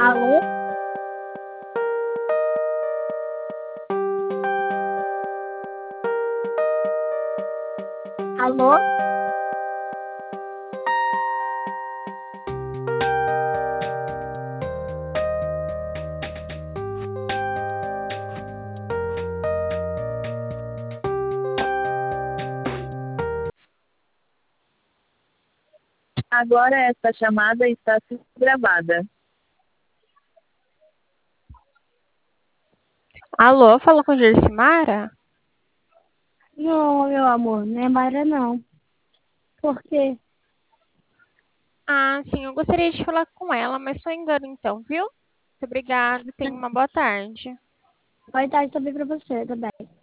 Alô? Alô? Agora esta chamada está sendo gravada. Alô, fala com Gersimara? Não, meu amor, não é Mara, não. Por quê? Ah, sim, eu gostaria de falar com ela, mas só engano então, viu? Muito obrigada, tenha uma boa tarde. Boa tarde também pra você também.